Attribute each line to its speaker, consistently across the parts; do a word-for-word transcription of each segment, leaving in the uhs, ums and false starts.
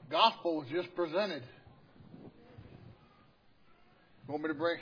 Speaker 1: Gospel was just presented. You want me to bring?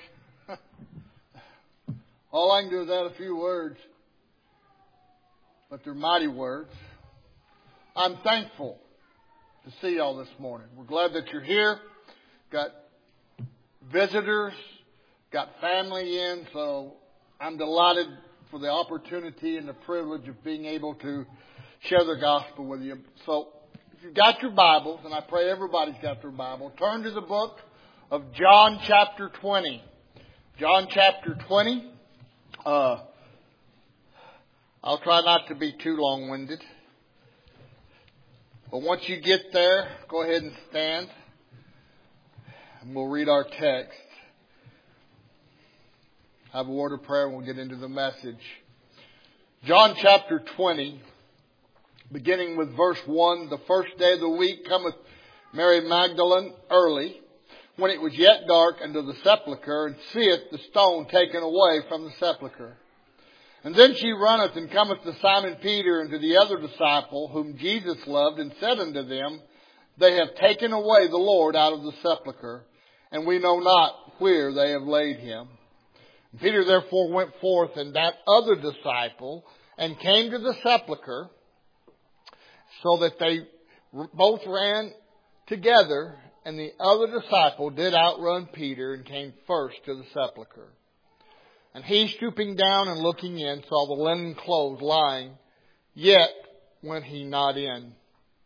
Speaker 1: All I can do is add a few words, but they're mighty words. I'm thankful to see y'all this morning. We're glad that you're here. Got visitors, got family in, so I'm delighted for the opportunity and the privilege of being able to share the gospel with you. So if you've got your Bibles, and I pray everybody's got their Bible, turn to the book of John chapter twenty. John chapter twenty. Uh, I'll try not to be too long-winded. But once you get there, go ahead and stand. And we'll read our text. Have a word of prayer and we'll get into the message. John chapter twenty, beginning with verse one. The first day of the week cometh Mary Magdalene early, when it was yet dark, unto the sepulchre, and seeth the stone taken away from the sepulchre. And then she runneth and cometh to Simon Peter and to the other disciple, whom Jesus loved, and said unto them, They have taken away the Lord out of the sepulchre, and we know not where they have laid him. And Peter therefore went forth, and that other disciple, and came to the sepulchre, so that they both ran together, and the other disciple did outrun Peter, and came first to the sepulchre. And he, stooping down and looking in, saw the linen clothes lying, yet went he not in.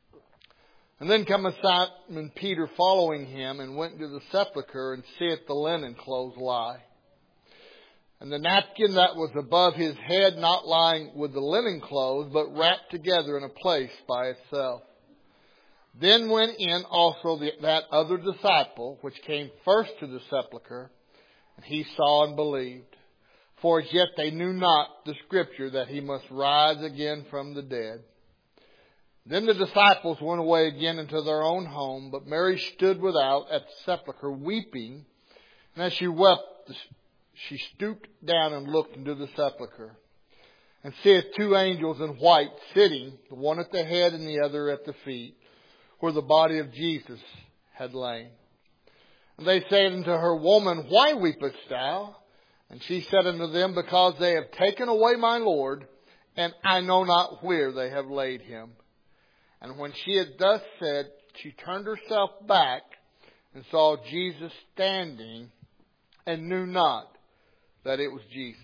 Speaker 1: And then cometh Simon Peter following him, and went into the sepulchre, and seeth the linen clothes lie. And the napkin that was above his head not lying with the linen clothes, but wrapped together in a place by itself. Then went in also the, that other disciple, which came first to the sepulchre, and he saw and believed. For as yet they knew not the scripture that he must rise again from the dead. Then the disciples went away again into their own home, but Mary stood without at the sepulchre weeping. And as she wept, she stooped down and looked into the sepulchre, and seeth two angels in white sitting, the one at the head and the other at the feet, where the body of Jesus had lain. And they said unto her, Woman, why weepest thou? And she said unto them, Because they have taken away my Lord, and I know not where they have laid him. And when she had thus said, she turned herself back, and saw Jesus standing, and knew not that it was Jesus.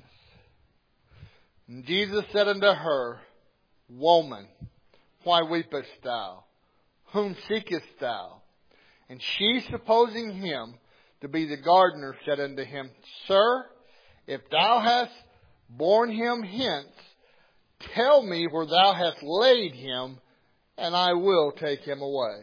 Speaker 1: And Jesus said unto her, Woman, why weepest thou? Whom seekest thou? And she, supposing him to be the gardener, said unto him, Sir, if thou hast borne him hence, tell me where thou hast laid him, and I will take him away.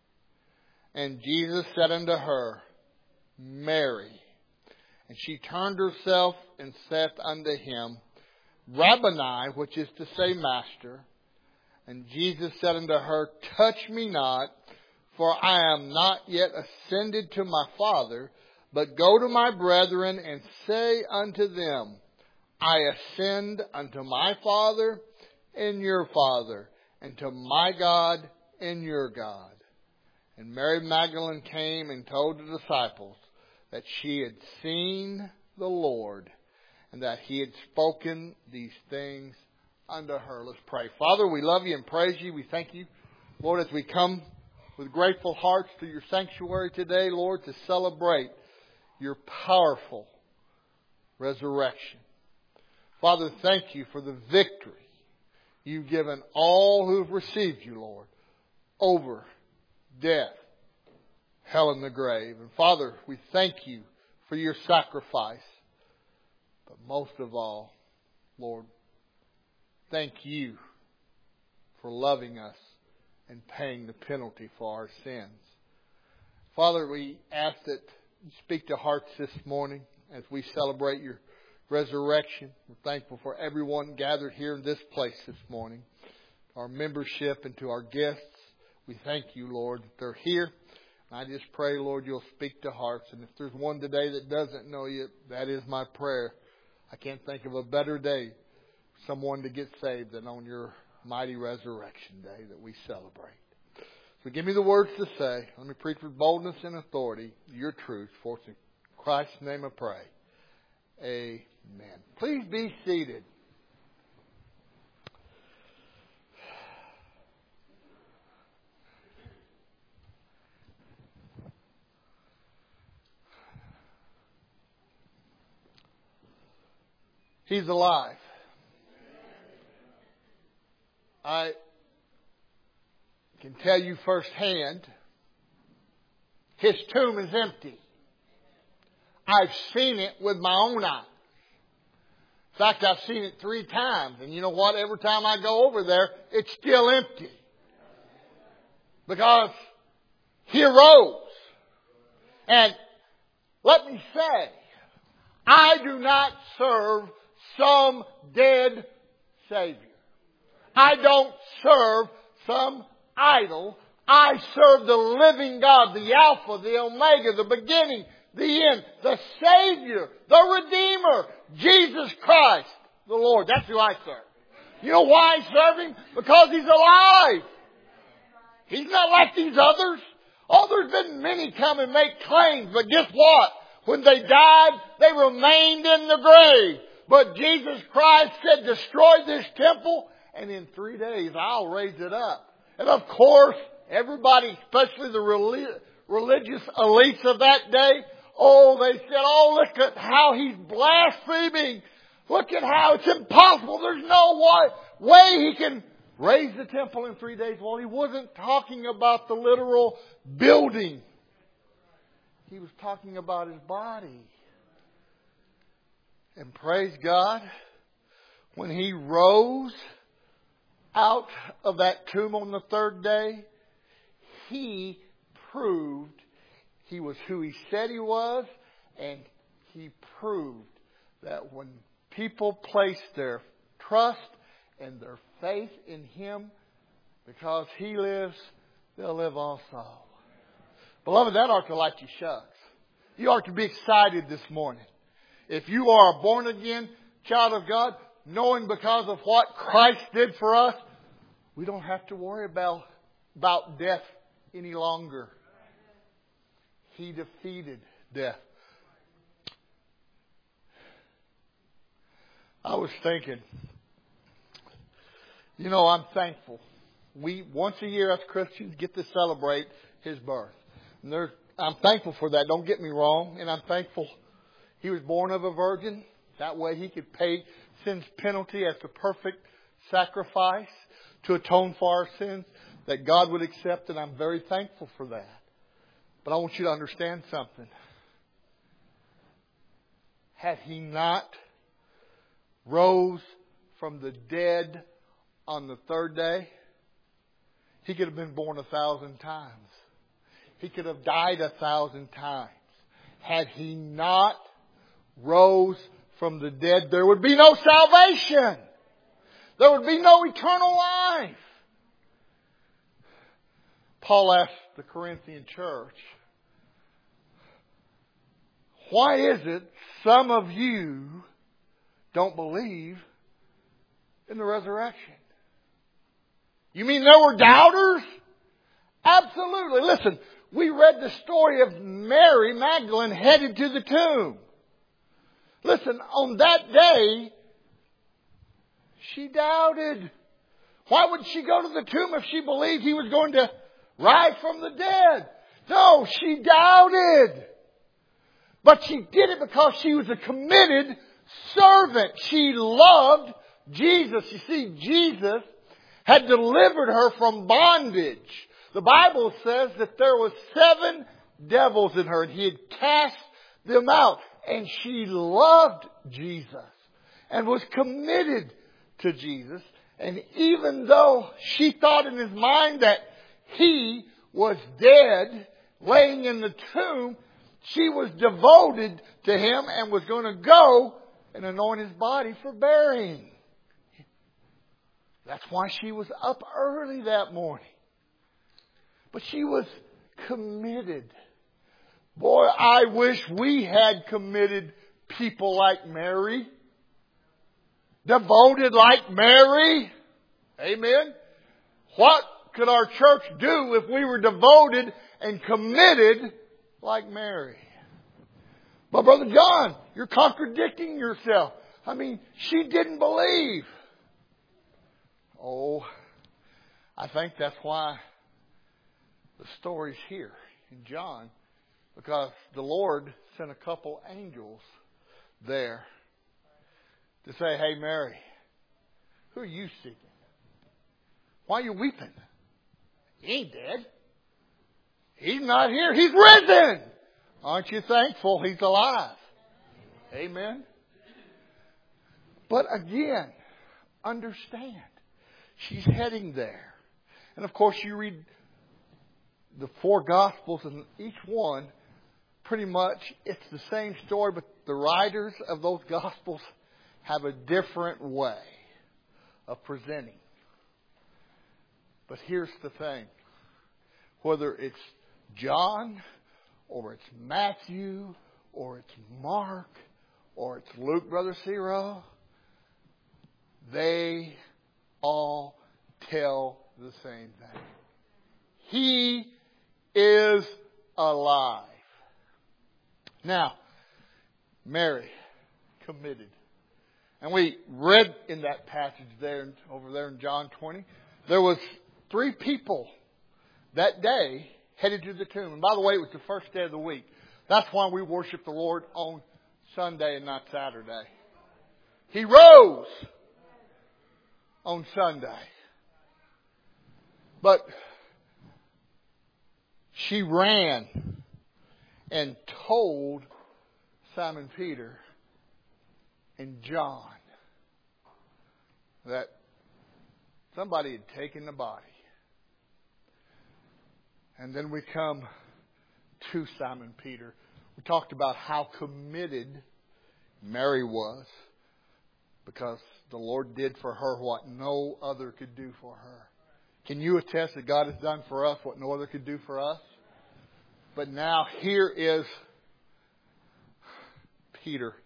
Speaker 1: And Jesus said unto her, Mary. And she turned herself and saith unto him, Rabboni, which is to say, Master. And Jesus said unto her, Touch me not, for I am not yet ascended to my Father, but go to my brethren and say unto them, I ascend unto my Father and your Father, and to my God and your God. And Mary Magdalene came and told the disciples that she had seen the Lord, and that he had spoken these things unto her. Let's pray. Father, we love you and praise you. We thank you, Lord, as we come with grateful hearts to your sanctuary today, Lord, to celebrate your powerful resurrection. Father, thank you for the victory you've given all who have received you, Lord, over death, hell, and the grave. And Father, we thank you for your sacrifice. But most of all, Lord, thank you for loving us and paying the penalty for our sins. Father, we ask that you speak to hearts this morning as we celebrate your resurrection. We're thankful for everyone gathered here in this place this morning, our membership and to our guests. We thank you, Lord, that they're here. And I just pray, Lord, you'll speak to hearts. And if there's one today that doesn't know you, that is my prayer. I can't think of a better day for someone to get saved than on your mighty resurrection day that we celebrate. So give me the words to say. Let me preach with boldness and authority your truth. For in Christ's name I pray. Amen. Please be seated. He's alive. I can tell you firsthand, His tomb is empty. I've seen it with my own eyes. In fact, I've seen it three times. And you know what? Every time I go over there, it's still empty. Because He arose. And let me say, I do not serve some dead Savior. I don't serve some idol. I serve the living God, the Alpha, the Omega, the beginning, the end, the Savior, the Redeemer, Jesus Christ, the Lord. That's who I serve. You know why I serve Him? Because He's alive. He's not like these others. Oh, there's been many come and make claims, but guess what? When they died, they remained in the grave. But Jesus Christ said, destroy this temple, and in three days I'll raise it up. And of course, everybody, especially the relig- religious elites of that day, oh, they said, oh, look at how he's blaspheming. Look at how it's impossible. There's no way he can raise the temple in three days. Well, he wasn't talking about the literal building. He was talking about His body. And praise God, when He rose out of that tomb on the third day, He proved He was who He said He was, and He proved that when people place their trust and their faith in Him, because He lives, they'll live also. Beloved, that ought to light you shucks. You ought to be excited this morning. If you are a born again child of God, knowing because of what Christ did for us, we don't have to worry about, about death any longer. He defeated death. I was thinking, you know, I'm thankful. We, once a year as Christians, get to celebrate His birth. And there, I'm thankful for that. Don't get me wrong. And I'm thankful He was born of a virgin. That way He could pay sin's penalty as the perfect sacrifice to atone for our sins that God would accept. And I'm very thankful for that. But I want you to understand something. Had He not rose from the dead on the third day, He could have been born a thousand times. He could have died a thousand times. Had He not rose from the dead, there would be no salvation. There would be no eternal life. Paul asked the Corinthian church, why is it some of you don't believe in the resurrection? You mean there were doubters? Absolutely. Listen, we read the story of Mary Magdalene headed to the tomb. Listen, on that day, she doubted. Why would she go to the tomb if she believed He was going to rise from the dead? No, she doubted. But she did it because she was a committed servant. She loved Jesus. You see, Jesus had delivered her from bondage. The Bible says that there was seven devils in her and He had cast them out. And she loved Jesus and was committed to Jesus. And even though she thought in his mind that He was dead, laying in the tomb, she was devoted to Him and was going to go and anoint His body for burying. That's why she was up early that morning. But she was committed. Boy, I wish we had committed people like Mary. Devoted like Mary. Amen. What could our church do if we were devoted and committed like Mary? But Brother John, you're contradicting yourself. I mean, she didn't believe. Oh, I think that's why the story's here in John. Because the Lord sent a couple angels there to say, hey Mary, who are you seeking? Why are you weeping? He ain't dead. He's not here. He's risen. Aren't you thankful He's alive? Amen. But again, understand, she's heading there. And of course you read the four Gospels, and each one, pretty much, it's the same story, but the writers of those Gospels have a different way of presenting. But here's the thing. Whether it's John, or it's Matthew, or it's Mark, or it's Luke, Brother Ciro, they all tell the same thing. He is alive. Now, Mary, committed. And we read in that passage there, over there in John twenty, there was three people that day headed to the tomb. And by the way, it was the first day of the week. That's why we worship the Lord on Sunday and not Saturday. He rose on Sunday. But she ran and told Simon Peter and John that somebody had taken the body. And then we come to Simon Peter. We talked about how committed Mary was, because the Lord did for her what no other could do for her. Can you attest that God has done for us what no other could do for us? But now here is Peter.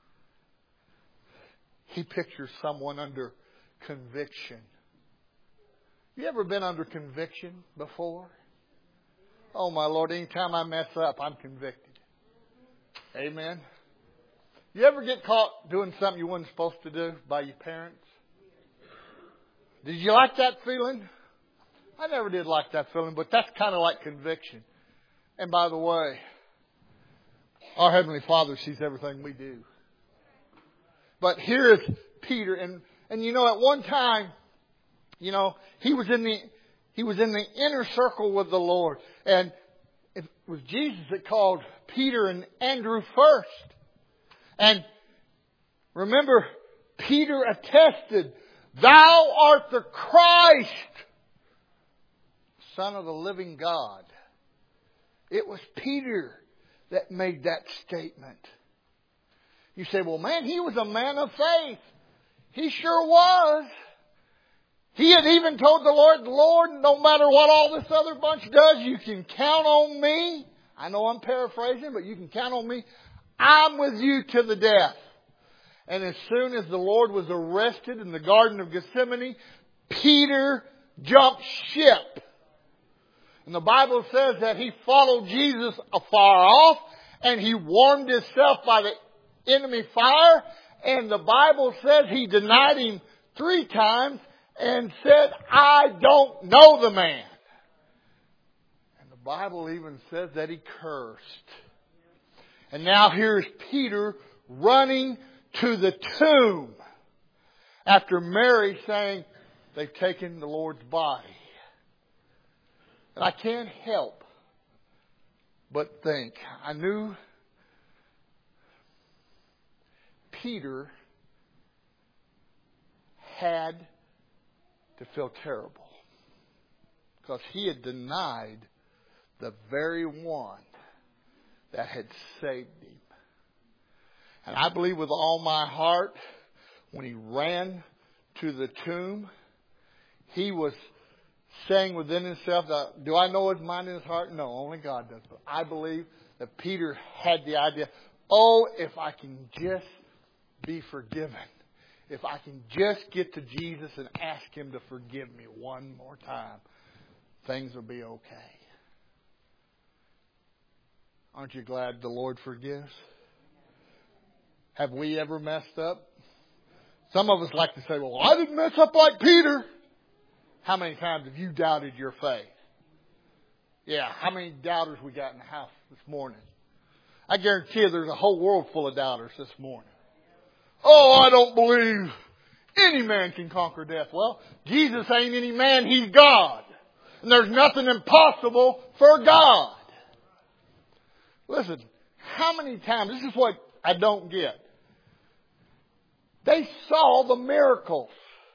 Speaker 1: He pictures someone under conviction. You ever been under conviction before? Oh my Lord, anytime I mess up, I'm convicted. Amen. You ever get caught doing something you weren't supposed to do by your parents? Did you like that feeling? I never did like that feeling, but that's kind of like conviction. And by the way, our Heavenly Father sees everything we do. But here is Peter, and, and you know, at one time, you know, he was in the he was in the inner circle with the Lord. And it was Jesus that called Peter and Andrew first. And remember, Peter attested, "Thou art the Christ, Son of the living God." It was Peter that made that statement. You say, well, man, he was a man of faith. He sure was. He had even told the Lord, Lord, no matter what all this other bunch does, you can count on me. I know I'm paraphrasing, but you can count on me. I'm with you to the death. And as soon as the Lord was arrested in the Garden of Gethsemane, Peter jumped ship. And the Bible says that he followed Jesus afar off, and he warmed himself by the enemy fire. And the Bible says he denied him three times and said, I don't know the man. And the Bible even says that he cursed. And now here's Peter running to the tomb after Mary saying, they've taken the Lord's body. And I can't help but think, I knew Peter had to feel terrible, because he had denied the very one that had saved him. And I believe with all my heart, when he ran to the tomb, he was saying within himself, that, do I know his mind and his heart? No, only God does. But I believe that Peter had the idea, oh, if I can just be forgiven. If I can just get to Jesus and ask Him to forgive me one more time. things will be okay. Aren't you glad the Lord forgives? Have we ever messed up? Some of us like to say, well, I didn't mess up like Peter. How many times have you doubted your faith? Yeah, how many doubters we got in the house this morning? I guarantee you there's a whole world full of doubters this morning. Oh, I don't believe any man can conquer death. Well, Jesus ain't any man, He's God. And there's nothing impossible for God. Listen, how many times, this is what I don't get. They saw the miracles.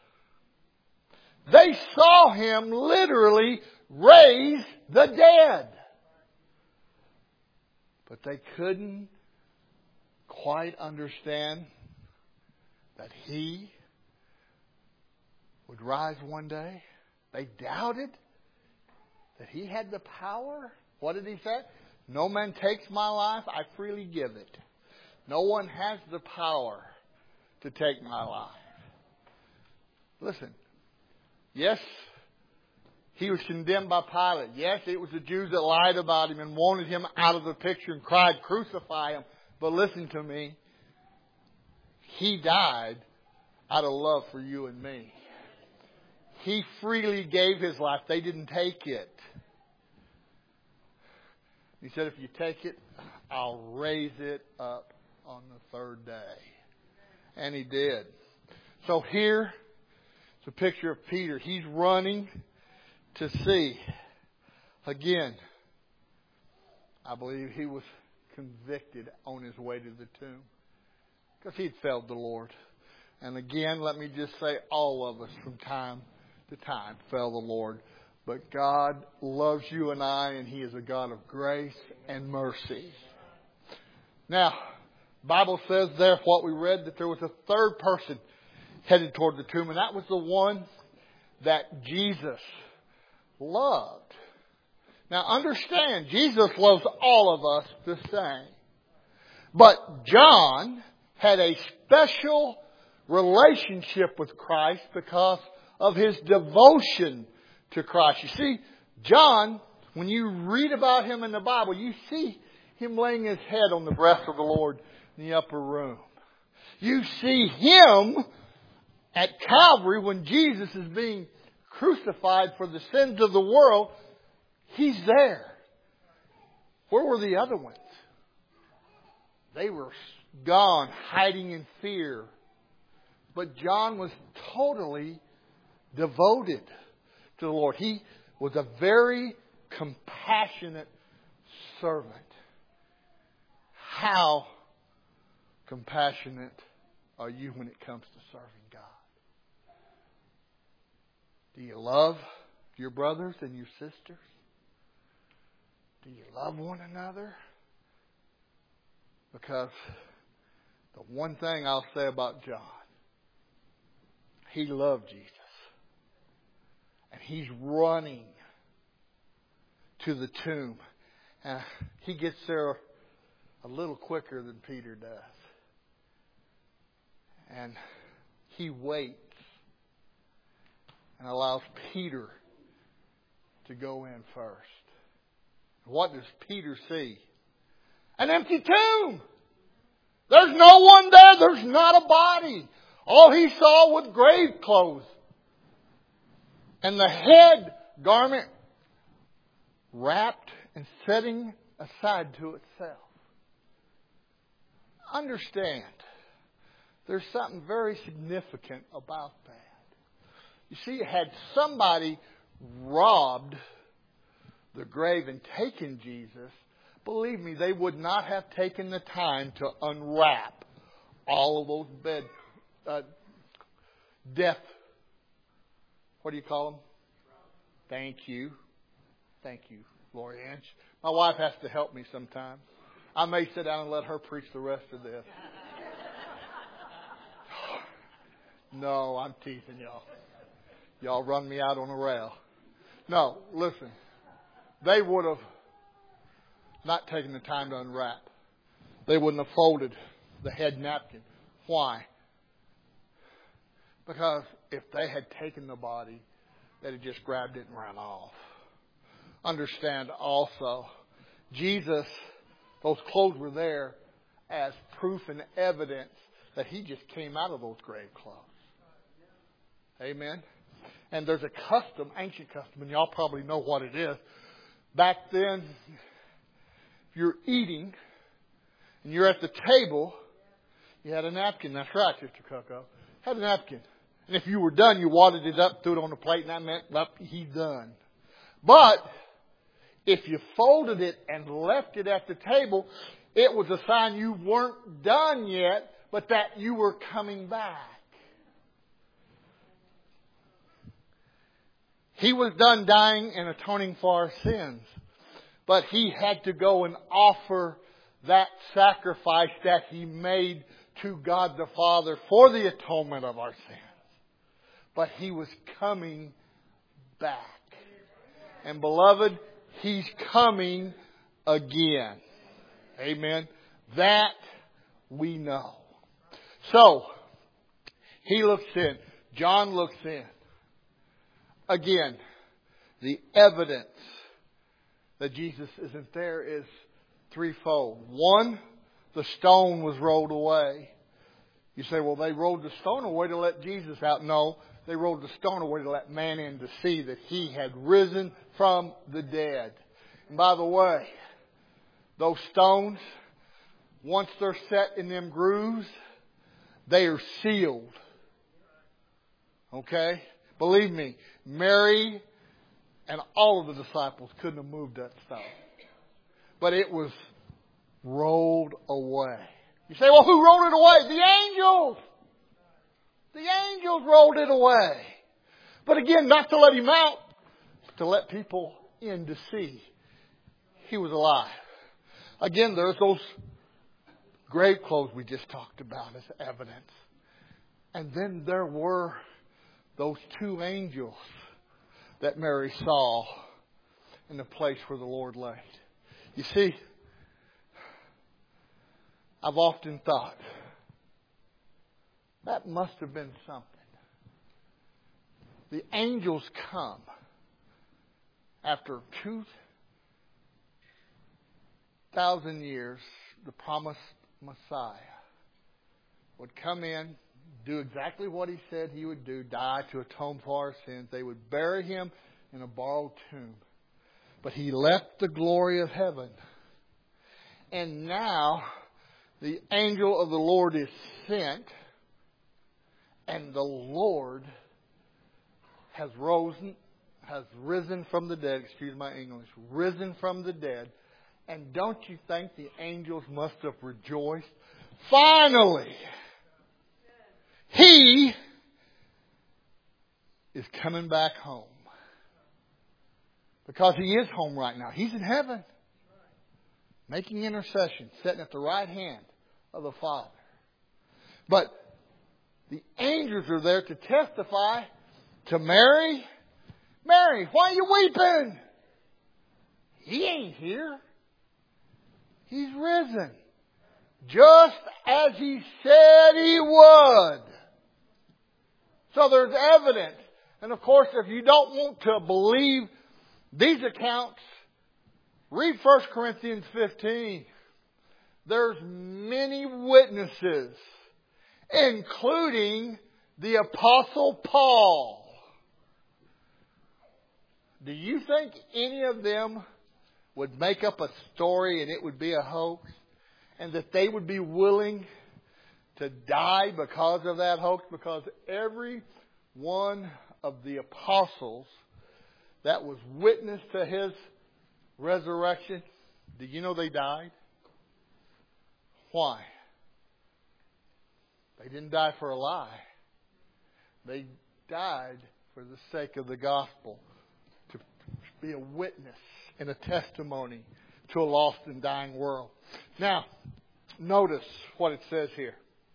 Speaker 1: They saw Him literally raise the dead. But they couldn't quite understand that He would rise one day. They doubted that He had the power. What did He say? No man takes my life, I freely give it. No one has the power to take my life. Listen, yes, He was condemned by Pilate. Yes, it was the Jews that lied about Him and wanted Him out of the picture and cried, crucify Him. But listen to me. He died out of love for you and me. He freely gave His life. They didn't take it. He said, if you take it, I'll raise it up on the third day. And He did. So here, it's a picture of Peter. He's running to see. Again, I believe he was convicted on his way to the tomb. Because he'd failed the Lord. And again, let me just say, all of us from time to time fail the Lord. But God loves you and I, and He is a God of grace and mercy. Now, the Bible says there, what we read, that there was a third person headed toward the tomb, and that was the one that Jesus loved. Now, understand, Jesus loves all of us the same. But John had a special relationship with Christ because of his devotion to Christ. You see, John, when you read about him in the Bible, you see him laying his head on the breast of the Lord in the upper room. You see him at Calvary when Jesus is being crucified for the sins of the world. He's there. Where were the other ones? They were gone, hiding in fear. But John was totally devoted to the Lord. He was a very compassionate servant. How compassionate are you when it comes to serving God? Do you love your brothers and your sisters? Do you love one another? Because the one thing I'll say about John, he loved Jesus. And he's running to the tomb. And he gets there a little quicker than Peter does. And he waits and allows Peter to go in first. What does Peter see? An empty tomb. There's no one there. There's not a body. All he saw was grave clothes. And the head garment wrapped and setting aside to itself. Understand, there's something very significant about that. You see, had somebody robbed the grave and taken Jesus, believe me, they would not have taken the time to unwrap all of those bed, uh, death, what do you call them? Thank you. Thank you, Lori Ann. My wife has to help me sometimes. I may sit down and let her preach the rest of this. No, I'm teasing y'all. Y'all run me out on a rail. No, listen. They would have not taken the time to unwrap. They wouldn't have folded the head napkin. Why? Because if they had taken the body, they'd have just grabbed it and ran off. understand also, Jesus, those clothes were there as proof and evidence that He just came out of those grave clothes. Amen. And there's a custom, ancient custom, and y'all probably know what it is. Back then, if you're eating and you're at the table, you had a napkin. That's right, Sister Coco. Had a napkin. And if you were done, you wadded it up, threw it on the plate, and that meant, well, he's done. But if you folded it and left it at the table, it was a sign you weren't done yet, but that you were coming back. He was done dying and atoning for our sins. But He had to go and offer that sacrifice that He made to God the Father for the atonement of our sins. But He was coming back. And beloved, He's coming again. Amen. That we know. So, He looks in. John looks in. Again, the evidence that Jesus isn't there is threefold. One, the stone was rolled away. You say, well, they rolled the stone away to let Jesus out. No, they rolled the stone away to let man in to see that He had risen from the dead. And by the way, those stones, once they're set in them grooves, they are sealed. Okay? Believe me, Mary and all of the disciples couldn't have moved that stone. But it was rolled away. You say, well, who rolled it away? The angels! The angels rolled it away. But again, not to let Him out, but to let people in to see He was alive. Again, there's those grave clothes we just talked about as evidence. And then there were those two angels that Mary saw in the place where the Lord laid. You see, I've often thought, that must have been something. The angels come after two thousand years, the promised Messiah would come in, do exactly what He said He would do, die to atone for our sins. They would bury Him in a borrowed tomb. But He left the glory of heaven. And now the angel of the Lord is sent, and the Lord has risen, has risen from the dead, excuse my English, risen from the dead. And don't you think the angels must have rejoiced? Finally! He is coming back home. Because He is home right now. He's in heaven. Making intercession. Sitting at the right hand of the Father. But the angels are there to testify to Mary. Mary, why are you weeping? He ain't here. He's risen. Just as He said He would. So there's evidence. And of course, if you don't want to believe these accounts, read First Corinthians fifteen. There's many witnesses, including the Apostle Paul. Do you think any of them would make up a story and it would be a hoax? And that they would be willing to die because of that hoax? Because every one of the apostles that was witness to His resurrection, did you know they died? Why? They didn't die for a lie. They died for the sake of the gospel. To be a witness and a testimony to a lost and dying world. Now, notice what it says here.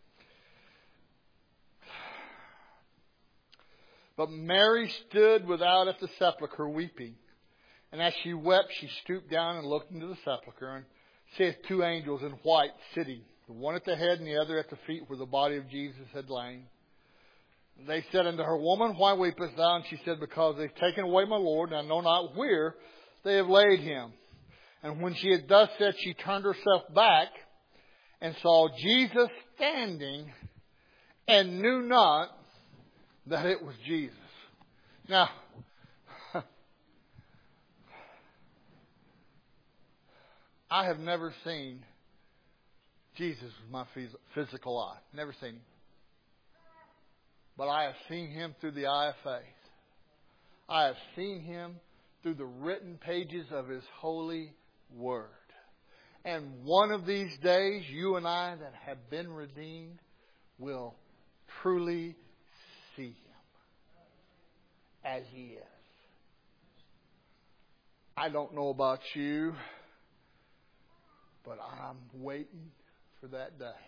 Speaker 1: But Mary stood without at the sepulchre weeping. And as she wept, she stooped down and looked into the sepulchre, and saw two angels in white sitting, the one at the head and the other at the feet where the body of Jesus had lain. They said unto her, Woman, why weepest thou? And she said, Because they've taken away my Lord, and I know not where they have laid him. And when she had thus said, she turned herself back and saw Jesus standing and knew not that it was Jesus. Now, I have never seen Jesus with my physical eye. Never seen him. But I have seen him through the eye of faith. I have seen him through the written pages of his holy word. And one of these days, you and I that have been redeemed will truly see him as he is. I don't know about you, but I'm waiting for that day.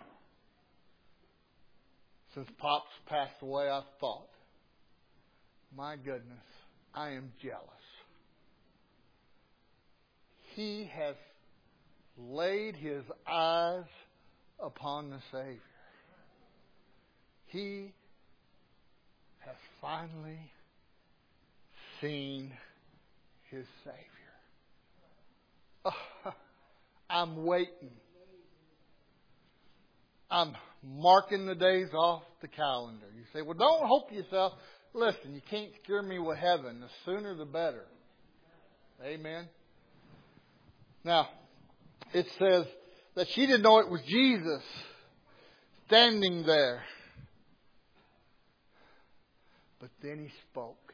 Speaker 1: Since Pops passed away, I've thought, my goodness, I am jealous. He has laid his eyes upon the Savior. He has finally seen his Savior. Oh, I'm waiting. I'm marking the days off the calendar. You say, well, don't hope yourself. Listen, you can't scare me with heaven. The sooner the better. Amen. Now, it says that she didn't know it was Jesus standing there. But then he spoke.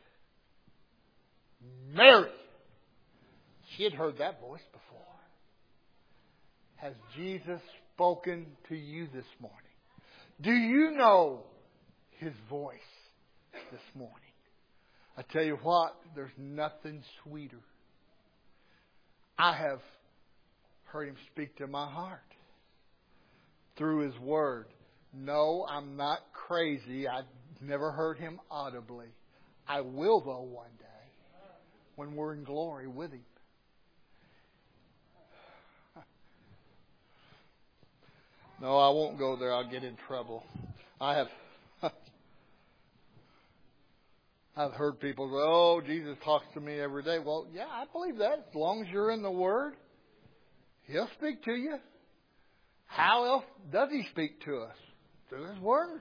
Speaker 1: Mary. She had heard that voice before. Has Jesus spoken to you this morning? Do you know his voice this morning? I tell you what, there's nothing sweeter. I have heard him speak to my heart through his word. No, I'm not crazy. I've never heard him audibly. I will, though, one day when we're in glory with him. No, I won't go there. I'll get in trouble. I have I've heard people go, oh, Jesus talks to me every day. Well, yeah, I believe that. As long as you're in the Word, he'll speak to you. How else does he speak to us? Through his Word.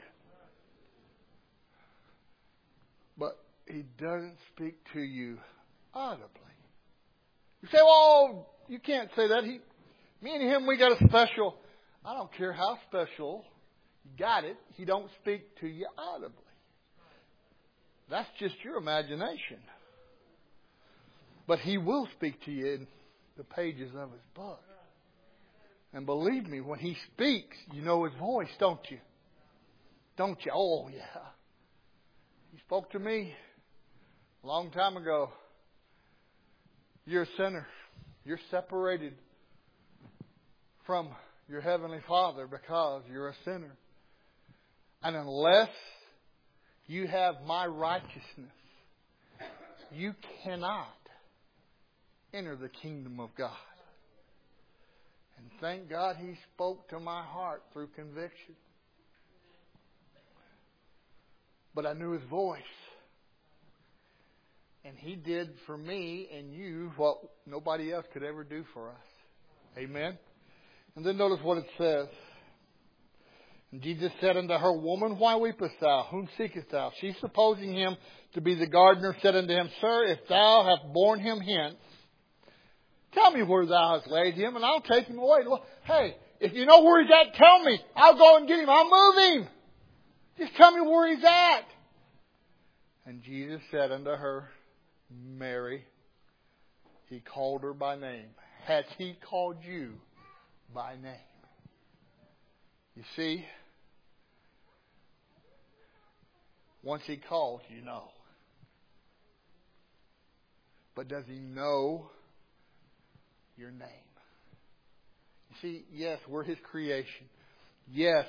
Speaker 1: But he doesn't speak to you audibly. You say, well, you can't say that. He, me and him, we got a special. I don't care how special. You got it. He don't speak to you audibly. That's just your imagination. But he will speak to you in the pages of his book. And believe me, when he speaks, you know his voice, don't you? Don't you? Oh, yeah. He spoke to me a long time ago. You're a sinner. You're separated from your Heavenly Father because you're a sinner. And unless you have my righteousness, you cannot enter the kingdom of God. And thank God he spoke to my heart through conviction. But I knew his voice. And he did for me and you what nobody else could ever do for us. Amen? And then notice what it says. And Jesus said unto her, Woman, why weepest thou? Whom seekest thou? She, supposing him to be the gardener, said unto him, Sir, if thou have borne him hence, tell me where thou hast laid him, and I'll take him away. Hey, if you know where he's at, tell me. I'll go and get him. I'll move him. Just tell me where he's at. And Jesus said unto her, Mary. He called her by name. Has he called you by name? You see, once he calls, you know. But does he know your name? You see, yes, we're his creation. Yes,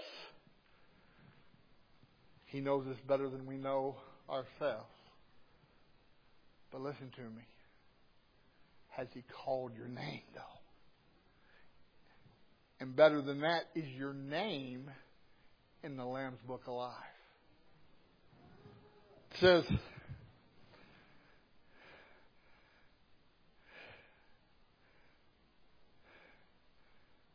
Speaker 1: he knows us better than we know ourselves. But listen to me. Has he called your name, though? And better than that, is your name in the Lamb's Book of Life? It says,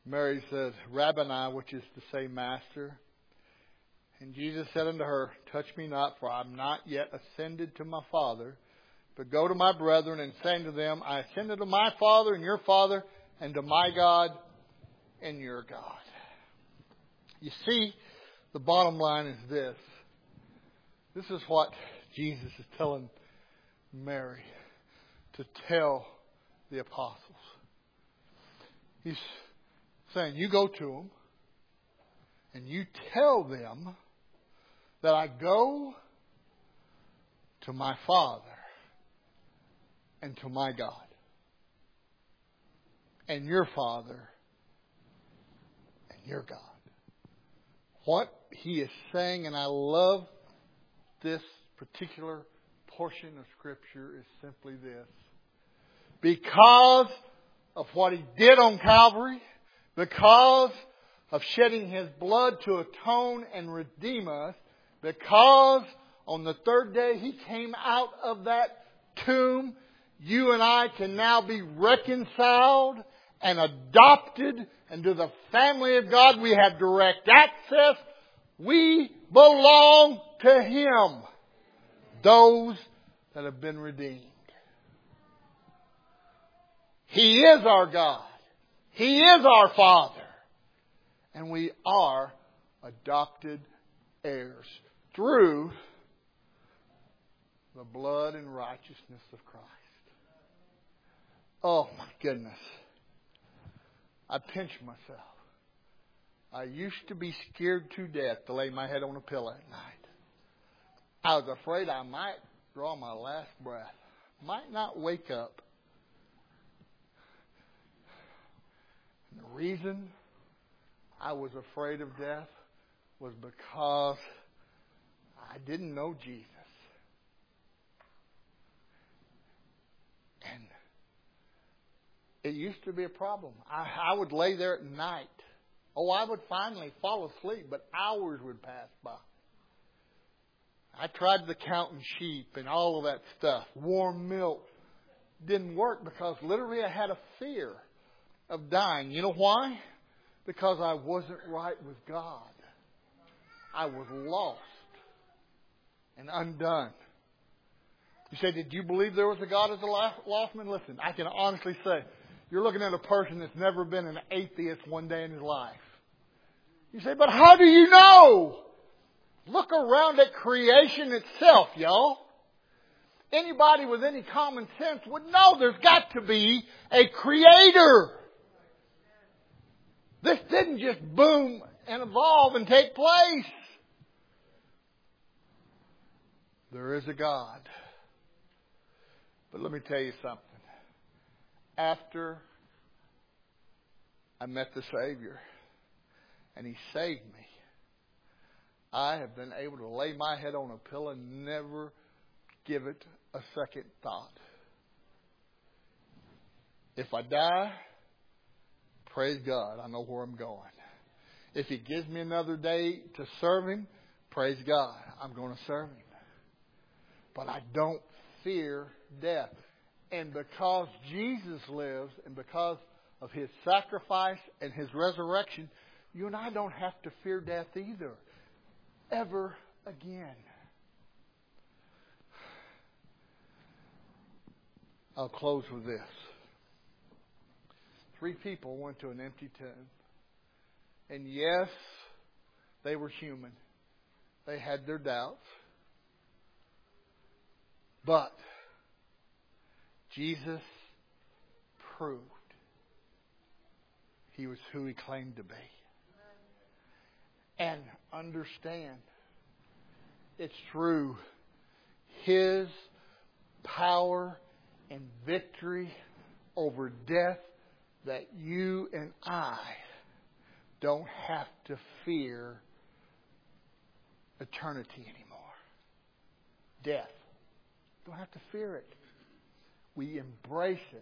Speaker 1: Mary said, Rabboni, which is to say, Master. And Jesus said unto her, Touch me not, for I am not yet ascended to my Father, but go to my brethren and say unto them, I ascended to my Father and your Father, and to my God and your God. You see, the bottom line is this. This is what Jesus is telling Mary to tell the apostles. He's saying, you go to them and you tell them that I go to my Father and to my God and your Father and your God. What he is saying, and I love this particular portion of Scripture, is simply this. Because of what he did on Calvary, because of shedding his blood to atone and redeem us, because on the third day he came out of that tomb, you and I can now be reconciled and adopted into the family of God. We have direct access. We belong to Him. Those that have been redeemed. He is our God. He is our Father. And we are adopted heirs through the blood and righteousness of Christ. Oh my goodness. I pinch myself. I used to be scared to death to lay my head on a pillow at night. I was afraid I might draw my last breath. Might not wake up. And the reason I was afraid of death was because I didn't know Jesus. And it used to be a problem. I, I would lay there at night. Oh, I would finally fall asleep, but hours would pass by. I tried the counting sheep and all of that stuff. Warm milk. Didn't work because literally I had a fear of dying. You know why? Because I wasn't right with God. I was lost and undone. You say, did you believe there was a God as a lost man? Listen, I can honestly say, you're looking at a person that's never been an atheist one day in his life. You say, but how do you know? Look around at creation itself, y'all. Anybody with any common sense would know there's got to be a creator. This didn't just boom and evolve and take place. There is a God. But let me tell you something. After I met the Savior and He saved me, I have been able to lay my head on a pillow and never give it a second thought. If I die, praise God, I know where I'm going. If He gives me another day to serve Him, praise God, I'm going to serve Him. But I don't fear death. And because Jesus lives and because of His sacrifice and His resurrection, you and I don't have to fear death either. Ever again. I'll close with this. Three people went to an empty tomb. And yes, they were human. They had their doubts. But Jesus proved He was who He claimed to be. And understand, it's through His power and victory over death that you and I don't have to fear eternity anymore. Death. Don't have to fear it. We embrace it.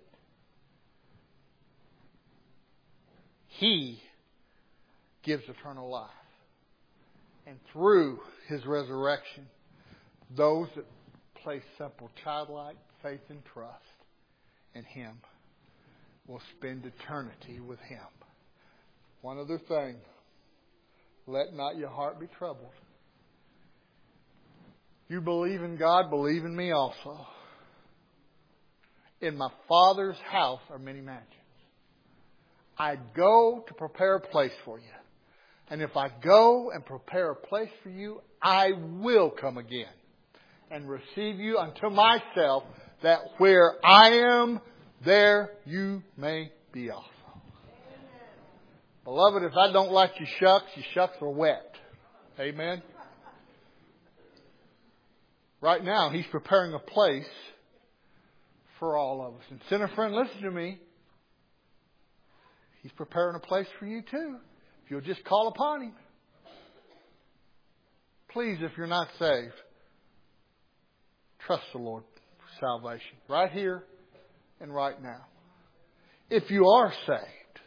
Speaker 1: He gives eternal life. And through His resurrection, those that place simple childlike faith and trust in Him will spend eternity with Him. One other thing. Let not your heart be troubled. You believe in God, believe in me also. In my Father's house are many mansions. I go to prepare a place for you. And if I go and prepare a place for you, I will come again and receive you unto myself, that where I am, there you may be also. Beloved, if I don't like your shucks, your shucks are wet. Amen. Right now, He's preparing a place for all of us. And sinner friend, listen to me. He's preparing a place for you too. If you'll just call upon Him. Please, if you're not saved, trust the Lord for salvation. Right here and right now. If you are saved,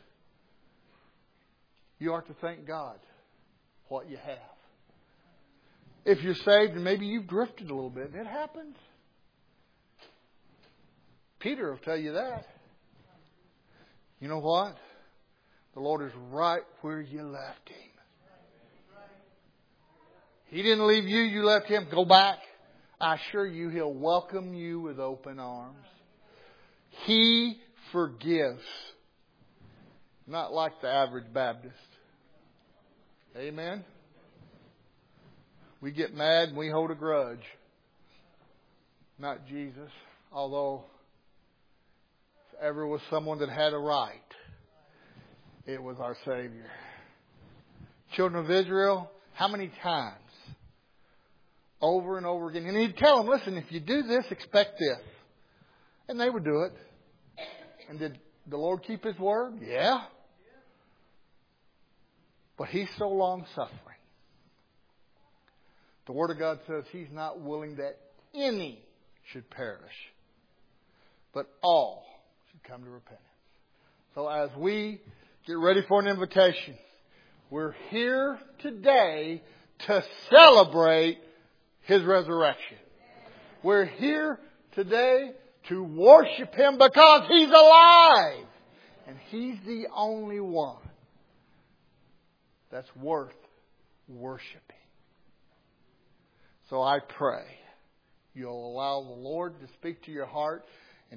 Speaker 1: you are to thank God for what you have. If you're saved and maybe you've drifted a little bit, it happens. Peter will tell you that. You know what? The Lord is right where you left Him. He didn't leave you, you left Him. Go back. I assure you, He'll welcome you with open arms. He forgives. Not like the average Baptist. Amen. We get mad and we hold a grudge. Not Jesus. Although, if ever was someone that had a right, it was our Savior. Children of Israel, how many times? Over and over again. And He'd tell them, listen, if you do this, expect this. And they would do it. And did the Lord keep His word? Yeah. But He's so long suffering. The Word of God says He's not willing that any should perish, but all should come to repentance. So as we get ready for an invitation, we're here today to celebrate His resurrection. We're here today to worship Him because He's alive. And He's the only one that's worth worshiping. So I pray you'll allow the Lord to speak to your heart.